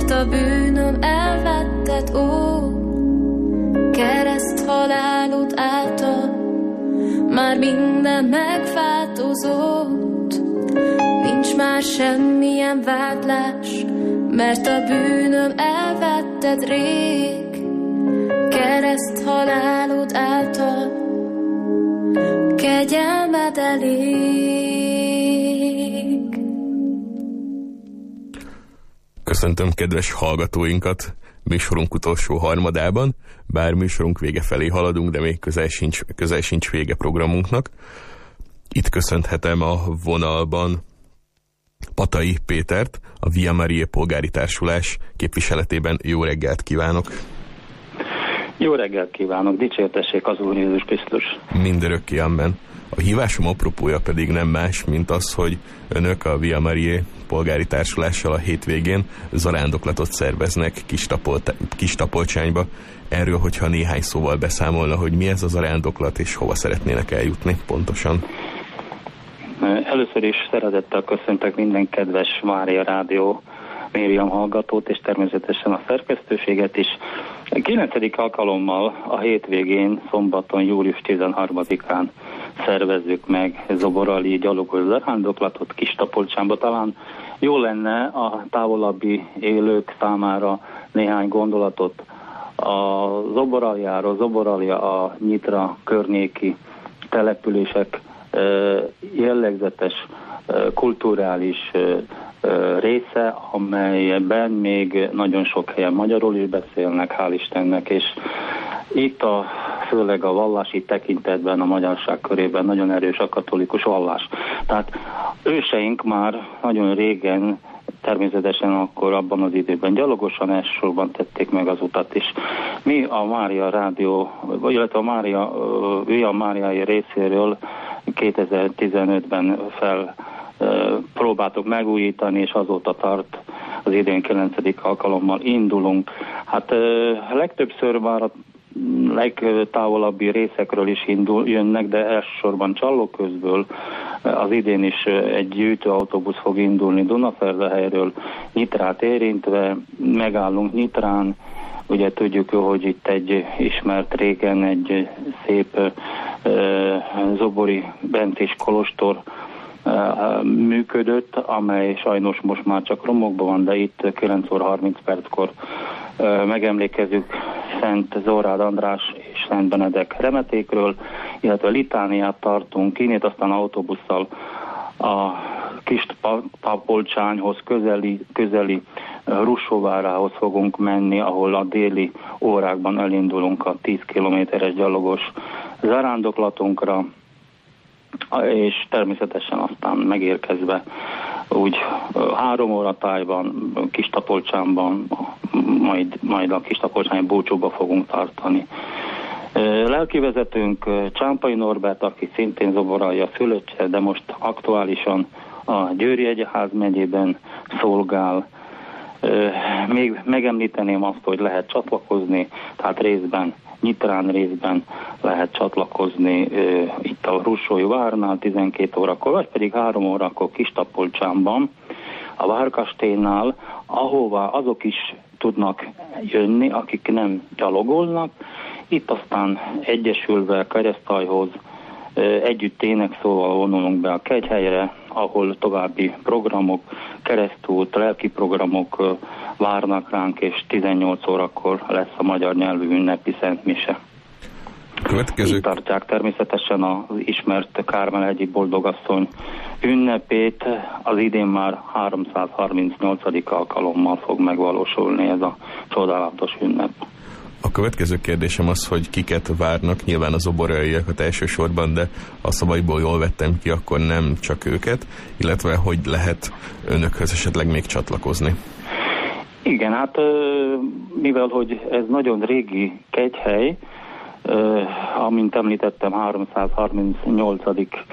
mert a bűnöm elvetted, ó, kereszt halálod által, már minden megváltozott, nincs már semmilyen vádlás, mert a bűnöm elvetted rég, kereszt halálod által, kegyelmed elég. Köszöntöm kedves hallgatóinkat műsorunk utolsó harmadában, bár műsorunk vége felé haladunk, de még közel sincs vége programunknak. Itt köszönhetem a vonalban Patai Pétert, a Via Mariae Polgári Társulás képviseletében. Jó reggelt kívánok! Jó reggelt kívánok, dicsértessék az Úr Jézus Krisztus! Mindörökké, amen. A hívásom apropója pedig nem más, mint az, hogy önök a Via Mariae Polgári Társulással a hétvégén zarándoklatot szerveznek Kistapolcsányba. Erről, hogyha néhány szóval beszámolna, hogy mi ez a zarándoklat, és hova szeretnének eljutni pontosan. Először is szeretettel köszöntök minden kedves Mária Rádió Mériam hallgatót, és természetesen a szerkesztőséget is. 9. alkalommal a hétvégén, szombaton, július 13-án szervezzük meg Zoborali gyalogos zarándoklatot Kistapolcsánba. Talán jó lenne a távolabbi élők számára néhány gondolatot a Zoboraliáról. Zoboralia a Nyitra környéki települések jellegzetes kulturális része, amelyben még nagyon sok helyen magyarul is beszélnek, hál' Istennek, és itt főleg a vallási tekintetben a magyarság körében nagyon erős a katolikus vallás. Tehát őseink már nagyon régen, természetesen akkor abban az időben gyalogosan elsősorban tették meg az utat is. Mi a Mária Rádió, illetve a Via Mariae részéről 2015-ben próbáltuk megújítani, és azóta tart, az idén 9. alkalommal indulunk. Hát legtöbbször már a legtávolabbi részekről is jönnek, de elsősorban Csallóközből. Az idén is egy gyűjtőautóbusz fog indulni Dunaferdehelyről, Nyitrát érintve, megállunk Nyitrán. Ugye tudjuk, hogy itt egy ismert régen egy szép zobori bentés kolostor működött, amely sajnos most már csak romokban van, de itt 9 óra 30 perckor megemlékezünk Szent Zórád András és Szent Benedek remetékről, illetve litániát tartunk, innét aztán autóbusszal a Kistapolcsányhoz közeli Russóvárához fogunk menni, ahol a déli órákban elindulunk a 10 kilométeres gyalogos zarándoklatunkra, és természetesen aztán megérkezve úgy 3 óra tájban, Kistapolcsánban, majd a Kistapolcsányi búcsúba fogunk tartani. Lelkivezetőnk Csámpai Norbert, aki szintén Zoboralja szülöttje, de most aktuálisan a Győri Egyház megyében szolgál. Még megemlíteném azt, hogy lehet csatlakozni, tehát részben Nyitrán, részben lehet csatlakozni itt a Russói várnál 12 órakor, vagy pedig 3 órakor Kistapolcsánban, a Várkastélynál, ahová azok is tudnak jönni, akik nem gyalogolnak. Itt aztán egyesülve keresztajhoz együtt énekszóval vonulunk be a Kegyhelyre, ahol további programok, keresztút, lelki programok várnak ránk, és 18 órakor lesz a magyar nyelvű ünnepi szentmise. Itt tartják természetesen az ismert Kármel-hegyi Boldogasszony ünnepét. Az idén már 338. alkalommal fog megvalósulni ez a csodálatos ünnep. A következő kérdésem az, hogy kiket várnak, nyilván az zoboraiakat elsősorban, de a szavaiból jól vettem ki, akkor nem csak őket, illetve hogy lehet önökhöz esetleg még csatlakozni. Igen, hát mivel hogy ez nagyon régi kegyhely, amint említettem, 338.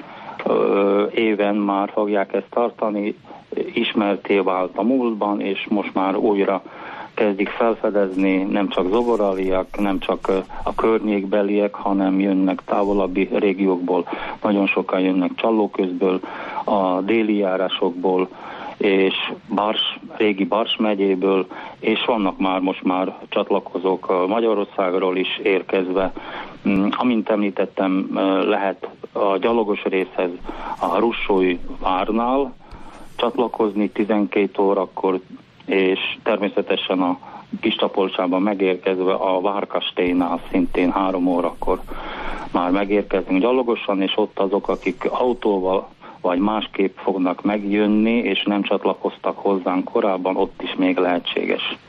éven már fogják ezt tartani, ismerté vált a múltban, és most már újra kezdik felfedezni, nem csak zoboraliak, nem csak a környékbeliek, hanem jönnek távolabbi régiókból, nagyon sokan jönnek Csallóközből, a déli járásokból, és régi Bars megyéből, és vannak most már csatlakozók Magyarországról is érkezve. Amint említettem, lehet a gyalogos részhez a Russói várnál csatlakozni 12 órakor, és természetesen a Kistapolcsában megérkezve a Várkastélynál szintén 3 órakor már megérkezünk gyalogosan, és ott azok, akik autóval vagy másképp fognak megjönni, és nem csatlakoztak hozzánk korábban, ott is még lehetséges.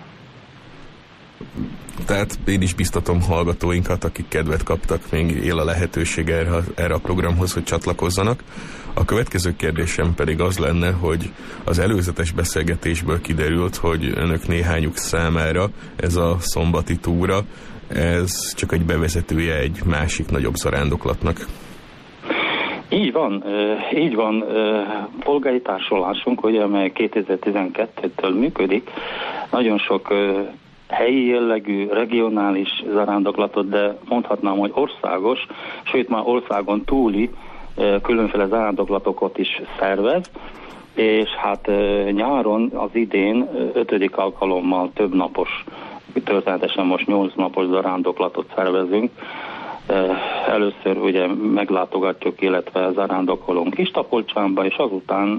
Tehát én is biztatom hallgatóinkat, akik kedvet kaptak, még él a lehetőség erre a programhoz, hogy csatlakozzanak. A következő kérdésem pedig az lenne, hogy az előzetes beszélgetésből kiderült, hogy önök néhányuk számára ez a szombati túra, ez csak egy bevezetője egy másik nagyobb zarándoklatnak. Így van. Polgári társulásunk, ugye, amely 2012-től működik, nagyon sok helyi jellegű, regionális zarándoklatot, de mondhatnám, hogy országos, sőt már országon túli különféle zarándoklatokat is szervez, és hát nyáron az idén 5. alkalommal több napos, történetesen most 8 napos zarándoklatot szervezünk. Először ugye meglátogatjuk, illetve zarándokolunk Kistapolcsánba, és azután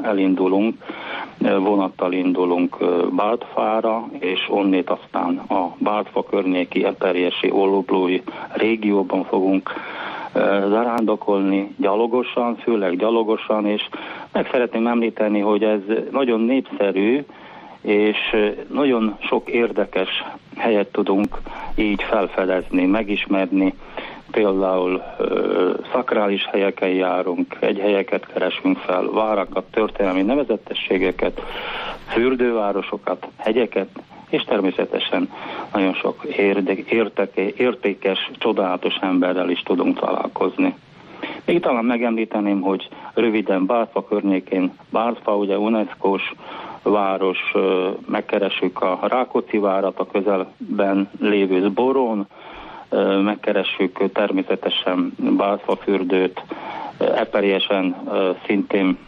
vonattal indulunk Bártfára, és onnét aztán a Bártfa környéki, eperjesi, ollóblói régióban fogunk zarándokolni gyalogosan, főleg gyalogosan, és meg szeretném említeni, hogy ez nagyon népszerű, és nagyon sok érdekes helyet tudunk így felfedezni, megismerni. Például szakrális helyeken járunk, helyeket keresünk fel, várakat, történelmi nevezetességeket, fürdővárosokat, hegyeket, és természetesen nagyon sok értékes, csodálatos emberrel is tudunk találkozni. Még talán megemlíteném, hogy röviden Bártfa környékén, Bártfa ugye UNESCO-s város, megkeressük a Rákóczi várat, a közelben lévő Zboron, megkeressük természetesen Bártfa fürdőt, Eperjesen szintén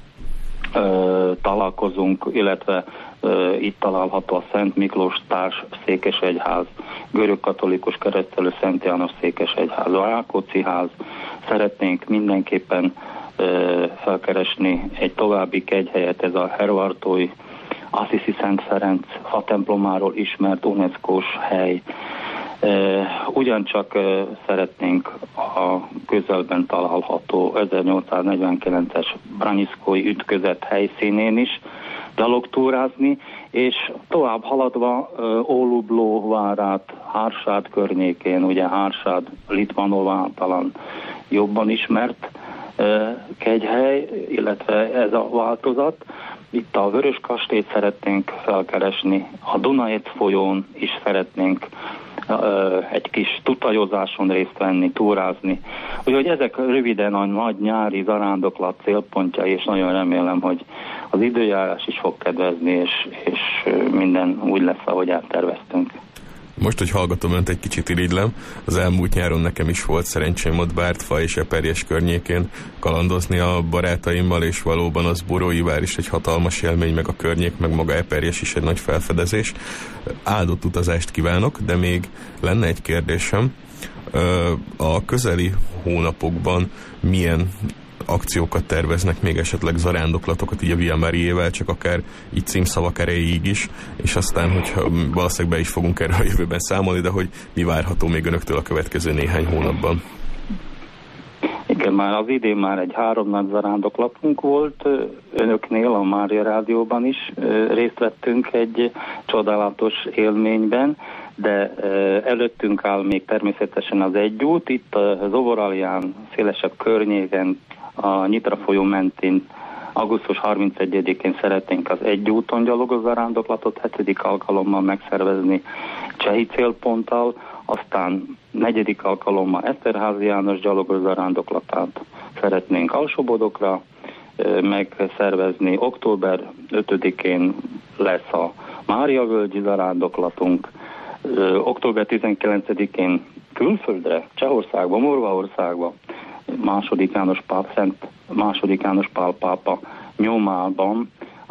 találkozunk, illetve itt található a Szent Miklós társ székesegyház, görög-katolikus keresztelő Szent János székesegyház, a Rákóczi ház. Szeretnénk mindenképpen felkeresni egy további kegyhelyet, ez a Hervartói Assisi Szent Ferenc fatemplomáról ismert UNESCO-s hely. Ugyancsak szeretnénk a közelben található 1849-es Branyiszkói ütközet helyszínén is gyalogtúrázni, és tovább haladva Ólubló várát, Hársád környékén, ugye Hársád Litvanova talán jobban ismert kegyhely, illetve ez a változat. Itt a Vörös kastélyt szeretnénk felkeresni, a Dunajec folyón is szeretnénk egy kis tutajozáson részt venni, túrázni. Úgyhogy ezek röviden a nagy nyári zarándoklat célpontja, és nagyon remélem, hogy az időjárás is fog kedvezni, és minden úgy lesz, ahogy elterveztünk. Most, hogy hallgatom önt, egy kicsit irigylem, az elmúlt nyáron nekem is volt szerencsém ott Bártfa és Eperjes környékén kalandozni a barátaimmal, és valóban az Borói vár is egy hatalmas élmény, meg a környék, meg maga Eperjes is egy nagy felfedezés. Áldott utazást kívánok, de még lenne egy kérdésem. A közeli hónapokban milyen akciókat terveznek, még esetleg zarándoklatokat így a Via Mariével, csak akár így címszavak erejéig is, és aztán, hogyha valószínűleg be is fogunk erről a jövőben számolni, de hogy mi várható még önöktől a következő néhány hónapban? Igen, már az idén már egy 3 nagy zarándoklatunk volt önöknél, a Mária Rádióban is részt vettünk egy csodálatos élményben, de előttünk áll még természetesen az Egyút, itt az Ovoralján, szélesebb környéken, a Nyitra folyó mentén augusztus 31-én szeretnénk az Egyúton gyalogos zarándoklatot 7. alkalommal megszervezni csehi célponttal, aztán 4. alkalommal Eszterházy János gyalogos zarándoklatát szeretnénk Alsóbodokra megszervezni. Október 5-én lesz a Mária-völgyi zarándoklatunk, október 19-én külföldre, Csehországba, Morvaországba, II. János Pál pápa nyomában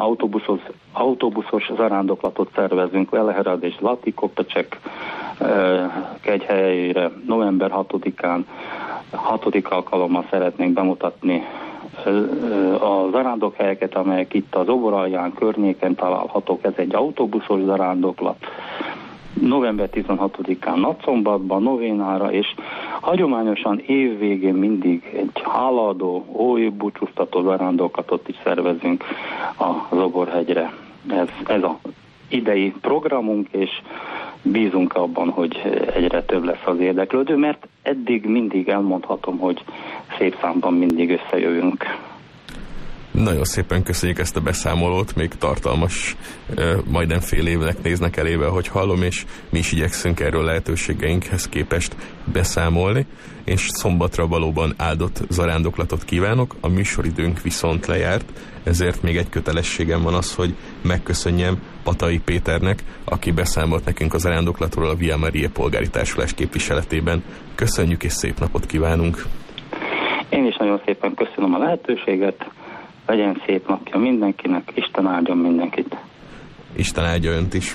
autóbuszos zarándoklatot szervezünk Velehrad és Zlatý-Kopecsek kegyhelyére. November 6-án 6. alkalommal szeretnénk bemutatni a zarándokhelyeket, amelyek itt az Oboralján környéken találhatók. Ez egy autóbuszos zarándoklat. November 16-án Nagyszombatban, novénára, és hagyományosan évvégén mindig egy hálaadó, új búcsúztató zarándoklatot is szervezünk a Zoborhegyre. Ez az idei programunk, és bízunk abban, hogy egyre több lesz az érdeklődő, mert eddig mindig elmondhatom, hogy szép számban mindig összejövünk. Nagyon szépen köszönjük ezt a beszámolót, még tartalmas, majdnem fél évnek néznek elébe, hogy hallom, és mi is igyekszünk erről lehetőségeinkhez képest beszámolni, és szombatra valóban áldott zarándoklatot kívánok, a műsoridőnk viszont lejárt, ezért még egy kötelességem van az, hogy megköszönjem Patai Péternek, aki beszámolt nekünk a zarándoklatról a Via Maria polgári társulás képviseletében. Köszönjük és szép napot kívánunk! Én is nagyon szépen köszönöm a lehetőséget, legyen szép napja mindenkinek, Isten áldjon mindenkit! Isten áldja önt is!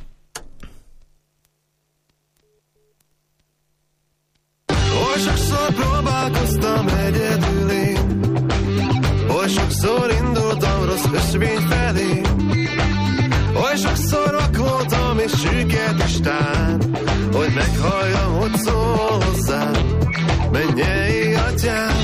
Oly sokszor próbálkoztam egyedül én, oly sokszor indultam rossz ösvény felé, oly sokszor vakoltam és süket Isten, hogy meghalljam, hogy szól hozzám, mennyei atyám.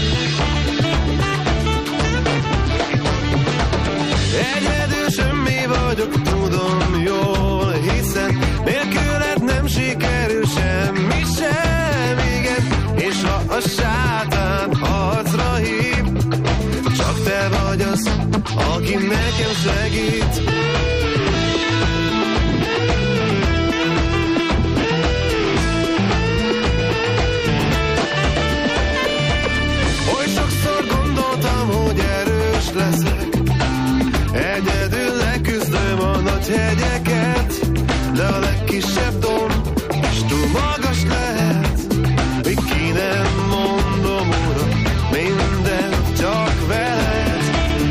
Egyedül semmi vagyok, tudom jól, hiszen nélküled nem sikerül semmi sem, igen. És ha a sátán harcra hív, csak te vagy az, aki nekem segít. Oly sokszor gondoltam, hogy erős leszek, egyedül leküzdöm a nagy hegyeket, de a legkisebb domb is túl magas lehet. Még ki nem mondom, Uram, mindent csak veled.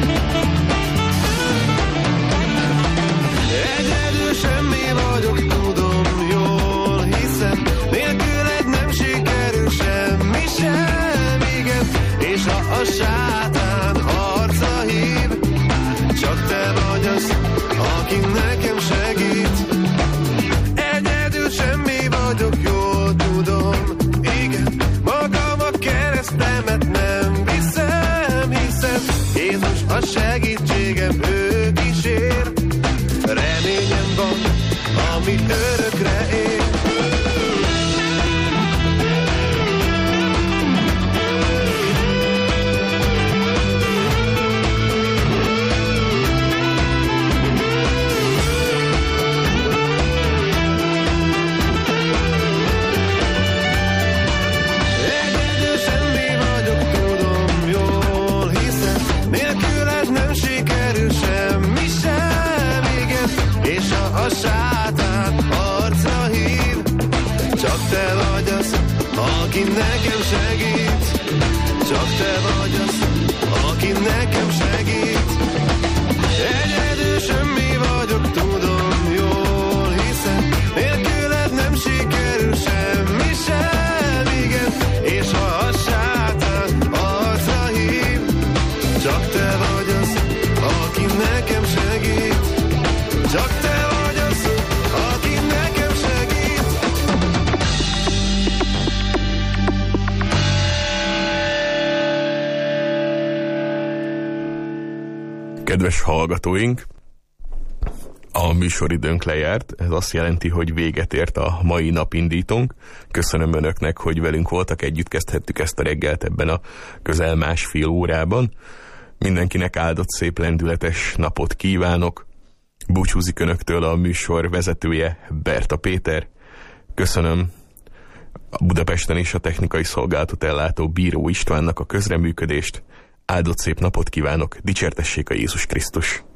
Egyedül semmi vagyok, tudom jól, hiszen nélküled nem sikerül semmi sem, igen. És ha a sátán harcra hív, csak te vagy az, aki nekem segít. Egyedül semmi vagyok, jól tudom, igen. Magam a keresztemet nem viszem, hiszen Jézus a segítségem, ő kísér. Reményem van, ami örökre ér. A sátán arcra hív, csak te vagy az, aki nekem segít. Csak te vagy az, aki nekem segít. Egyedül semmi vagyok, tudom jól, hiszen nélküled nem sikerül semmi sem, igen. És ha a sátán arcra hív, csak te vagy az, aki nekem segít. Csak te vagy az, aki nekem segít. Kedves hallgatóink, a műsoridőnk lejárt, ez azt jelenti, hogy véget ért a mai napindítónk. Köszönöm Önöknek, hogy velünk voltak, együtt kezdhettük ezt a reggelt ebben a közel másfél órában. Mindenkinek áldott, szép, lendületes napot kívánok. Búcsúzik Önöktől a műsor vezetője, Berta Péter. Köszönöm a Budapesten is a technikai szolgálatot ellátó Bíró Istvánnak a közreműködést. Áldott szép napot kívánok, dicsértessék a Jézus Krisztus!